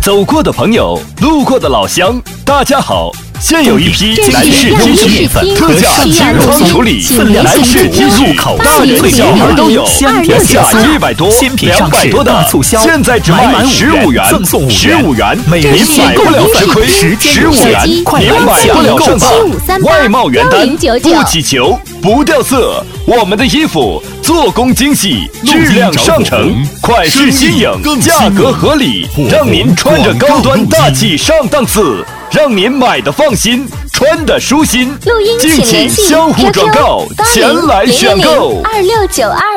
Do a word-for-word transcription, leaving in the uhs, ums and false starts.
走过的朋友，路过的老乡，大家好。现有一批男士 T 恤面粉，特价清仓处理，男士 T 恤，大人小孩都有，原价一百多、两百多的，现在只卖十五元，十五元，您买不了吃亏，十五元，您买不了挣大。外贸原单，不起球，不掉色，我们的衣服做工精细，质量上乘，款式新颖，价格合理，让您穿着高端大气上档次。让您买的放心，穿的舒心。 录音请联系敬请相互转告，前来选购。 二六九二。